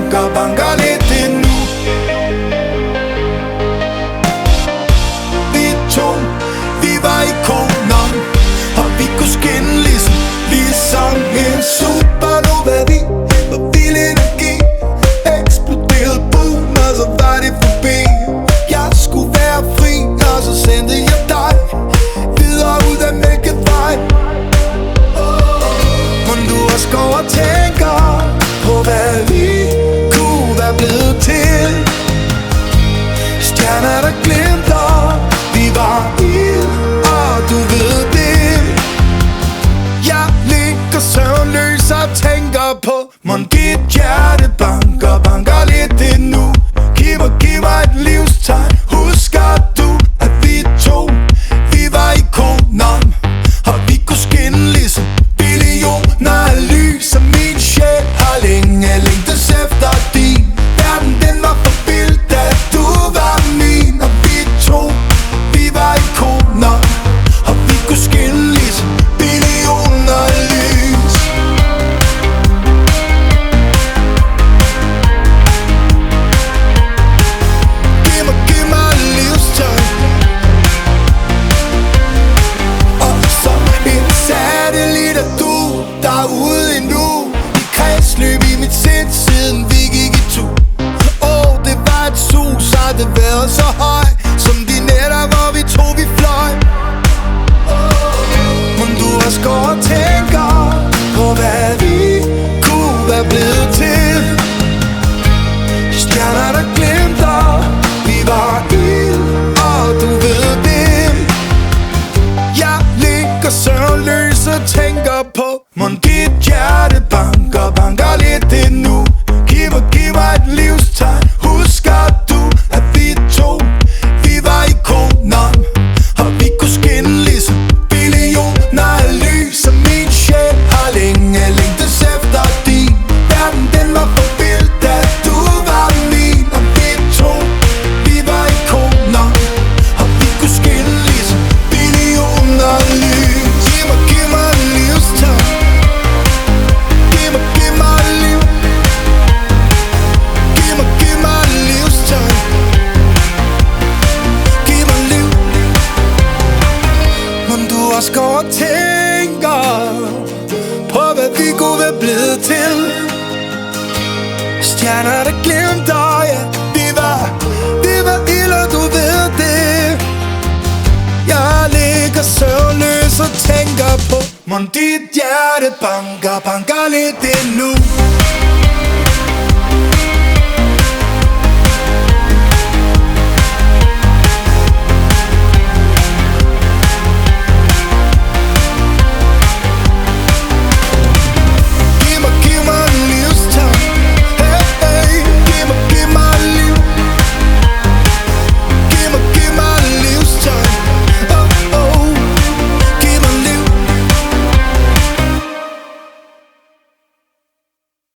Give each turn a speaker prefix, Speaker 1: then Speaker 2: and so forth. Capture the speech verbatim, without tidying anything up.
Speaker 1: banker, banker lidt endnu. Vi to, vi var ikoner, og vi kunne skinne ligesom, ligesom en supernova. Vi var vild energi, eksploderede boom, og så var det forbi. Jeg skulle være fri, og så sendte jeg dig videre ud af Mælkevej. Men du også går og tænker på, hvad vi kunne være blevet til. Stjerner der glimter, vi var ild, og du ved det. Jeg ligger søvnløs og tænker på, mon dit hjerte banker, banker lidt endnu. Giv mig, giv mig et livstegn. Husker du, at vi to, vi var ikoner, og vi kunne skinne ligesom billioner af lys. Og min sjæl har længe længtes efter din. Verden den var for vild, da du var min. Og vi to, vi var ikoner, og vi kunne skinne ligesom billioner af lys. Giv mig, giv mig livstegn. Og som en satellit er du derude endnu, i kredsløb i mit sind, siden vi gik i tur. Åh, det var et sus, har det været så høj, som de nætter, hvor vi to vi fløj. Men du også går og tænker på, hvad vi kunne være blevet til. Stjerner der glimter, vi var ild, og du ved det. Jeg ligger søvnløs og tænker på, mon dit hjerte banker, banker lidt endnu. Giv mig, giv mig et livstegn. Husker du, at vi to, vi var ikoner, og vi kunne skinne ligesom billioner af lys. Og min sjæl har længe længtes efter din. Verden den var for vild, da du var min. Og vi to, vi var ikoner, og vi kunne skinne ligesom billioner af lys. Giv mig, giv mig et livstegn. Giv mig, giv mig liv. Giv mig, giv mig et livstegn. Giv mig liv. Men du også går og tænker på, hvad vi kunne være blevet til. Stjerner der glimter, ja, vi var, vi var ild, og du ved det. Jeg ligger søvnløs og tænker på, mon dit hjerte banker, banker lidt endnu.